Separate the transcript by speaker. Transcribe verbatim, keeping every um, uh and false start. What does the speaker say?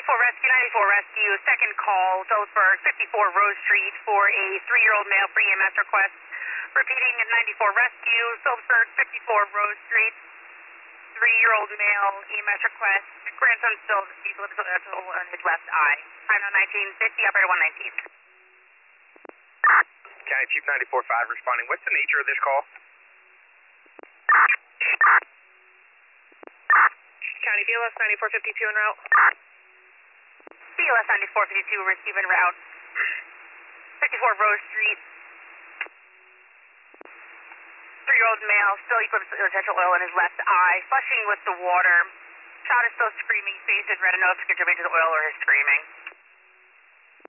Speaker 1: ninety-four Rescue, ninety-four Rescue, second call, Phillipsburg, fifty-four Rose Street for a three-year-old male for E M S request. Repeating, ninety-four Rescue, Phillipsburg, fifty-four Rose Street, three-year-old male E M S request. Grandson still deceased with on his left eye. Time now nineteen fifty, operator one nineteen.
Speaker 2: County Chief ninety-four five responding. What's the nature of this call?
Speaker 3: County B L S ninety-four fifty-two en route.
Speaker 1: B L S ninety-four fifty-two, receive en route. fifty-four Rose Street. Three-year-old male, still equipped with essential oil in his left eye, flushing with the water. Child is still screaming, face is red, and no contributing to the oil or his screaming.